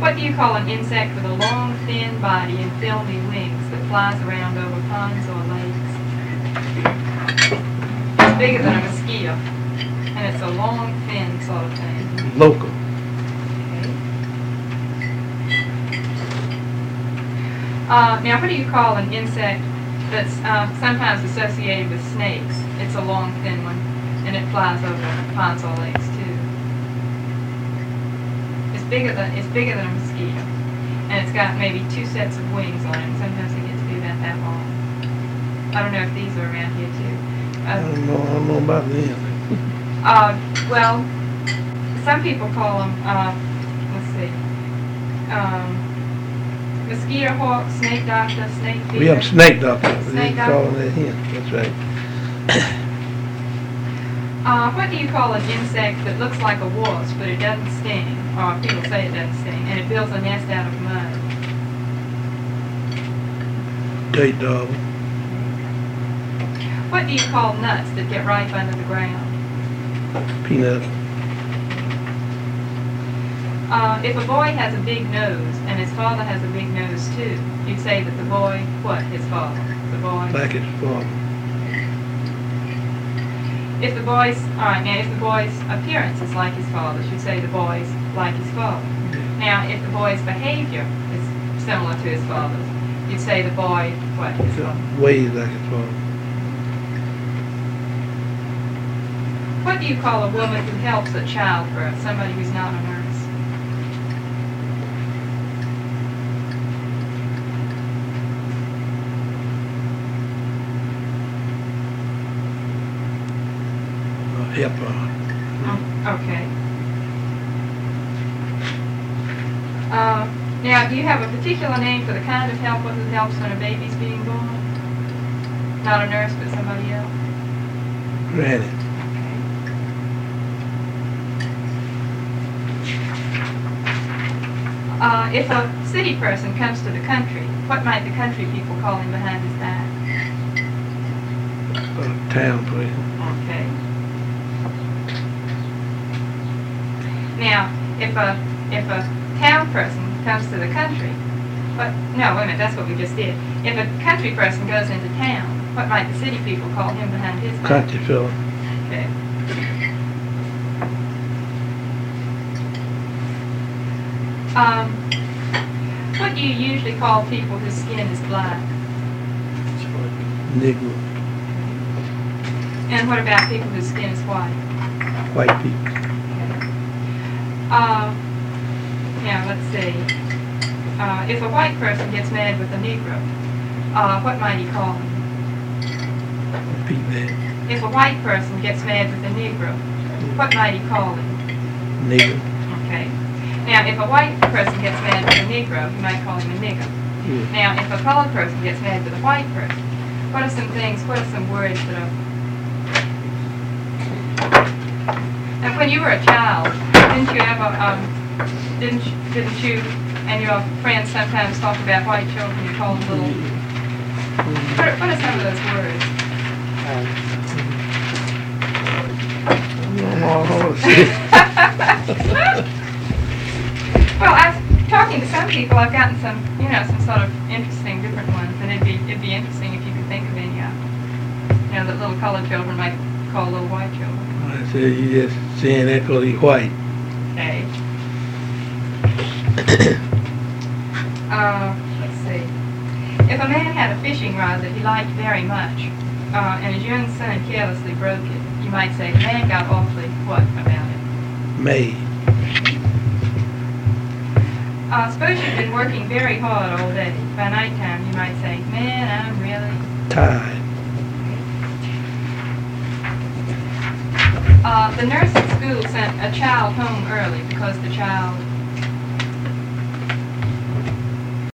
What do you call an insect with a long, thin body and filmy wings that flies around over ponds or lakes? It's bigger than a mosquito, and it's a long, thin sort of thing. Local. Now, what do you call an insect that's sometimes associated with snakes? It's a long, thin one, and it flies over ponds or lakes too. It's bigger than a mosquito, and it's got maybe 2 sets of wings on it. And sometimes they get to be about that long. I don't know if these are around here too. I don't know about them. Well, some people call them. Let's see. Mosquito hawk, snake doctor, snake feeder. We have snake doctor. Snake They call it him. That's right. What do you call an insect that looks like a wasp, but it doesn't sting? Or people say it doesn't sting, and it builds a nest out of mud. Date dog. What do you call nuts that get ripe under the ground? Peanut. If a boy has a big nose and his father has a big nose too, you'd say that the boy, what, his father? The boy? Like his father. If the boy's, now if the boy's appearance is like his father's, you'd say the boy's like his father. Now, if the boy's behavior is similar to his father's, you'd say the boy, what, his father? Ways like his father. What do you call a woman who helps at childbirth, somebody who's not a nurse? Helper. Okay. Now, do you have a particular name for the kind of helper who helps when a baby's being born? Not a nurse, but somebody else? Granny. Okay. If a city person comes to the country, what might the country people call him behind his back? Town person. Okay. Now, if a town person comes to the country, no, wait a minute, that's what we just did. If a country person goes into town, what might the city people call him behind his back? Country fella. Okay. What do you usually call people whose skin is black? Negro. And what about people whose skin is white? White people. Now, let's see. If a white person gets mad with a Negro, what might he call him? Repeat that. If a white person gets mad with a Negro, what might he call him? Nigger. Okay. Now, if a white person gets mad with a Negro, you might call him a nigger. Yeah. Now, if a colored person gets mad with a white person, what are some words that are... Now, when you were a child, didn't you and your friends sometimes talk about white children? You call them little... What are some of those words? Well, talking to some people, I've gotten some sort of interesting different ones, and it'd be interesting if you could think of any of them. That little colored children might call little white children. I said you just saying that because he's white. Okay. Let's see. If a man had a fishing rod that he liked very much, and his young son carelessly broke it, you might say the man got awfully what about it? Made. Suppose you've been working very hard all day. By nighttime, you might say, man, I'm really tired. The nurse at school sent a child home early because the child